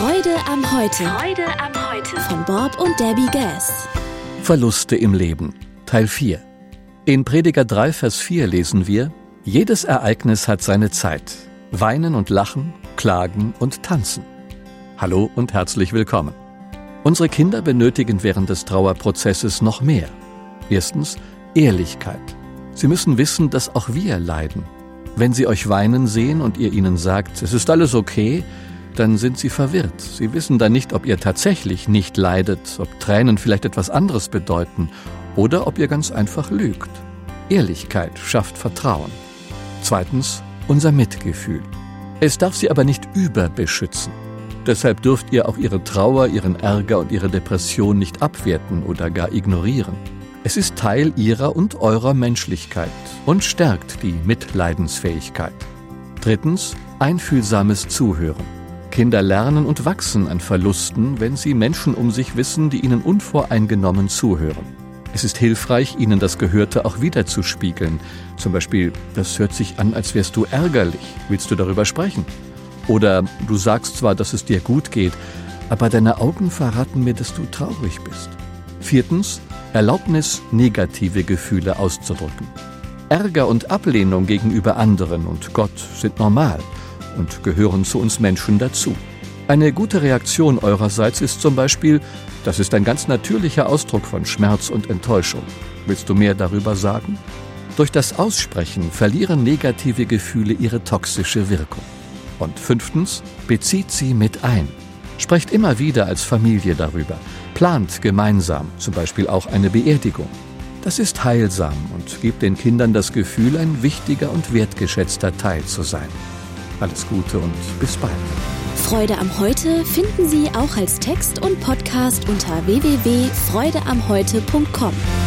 Freude am Heute. Freude am Heute. Von Bob und Debbie Gass. Verluste im Leben, Teil 4. In Prediger 3, Vers 4 lesen wir: Jedes Ereignis hat seine Zeit. Weinen und lachen, klagen und tanzen. Hallo und herzlich willkommen. Unsere Kinder benötigen während des Trauerprozesses noch mehr. Erstens, Ehrlichkeit. Sie müssen wissen, dass auch wir leiden. Wenn sie euch weinen sehen und ihr ihnen sagt, es ist alles okay, dann sind sie verwirrt. Sie wissen dann nicht, ob ihr tatsächlich nicht leidet, ob Tränen vielleicht etwas anderes bedeuten oder ob ihr ganz einfach lügt. Ehrlichkeit schafft Vertrauen. Zweitens, unser Mitgefühl. Es darf sie aber nicht überbeschützen. Deshalb dürft ihr auch ihre Trauer, ihren Ärger und ihre Depression nicht abwerten oder gar ignorieren. Es ist Teil ihrer und eurer Menschlichkeit und stärkt die Mitleidensfähigkeit. Drittens, einfühlsames Zuhören. Kinder lernen und wachsen an Verlusten, wenn sie Menschen um sich wissen, die ihnen unvoreingenommen zuhören. Es ist hilfreich, ihnen das Gehörte auch wiederzuspiegeln. Zum Beispiel, das hört sich an, als wärst du ärgerlich. Willst du darüber sprechen? Oder du sagst zwar, dass es dir gut geht, aber deine Augen verraten mir, dass du traurig bist. Viertens, Erlaubnis, negative Gefühle auszudrücken. Ärger und Ablehnung gegenüber anderen und Gott sind normal und gehören zu uns Menschen dazu. Eine gute Reaktion eurerseits ist zum Beispiel: Das ist ein ganz natürlicher Ausdruck von Schmerz und Enttäuschung. Willst du mehr darüber sagen? Durch das Aussprechen verlieren negative Gefühle ihre toxische Wirkung. Und fünftens, bezieht sie mit ein. Sprecht immer wieder als Familie darüber. Plant gemeinsam, zum Beispiel auch eine Beerdigung. Das ist heilsam und gibt den Kindern das Gefühl, ein wichtiger und wertgeschätzter Teil zu sein. Alles Gute und bis bald. Freude am Heute finden Sie auch als Text und Podcast unter www.freudeamheute.com.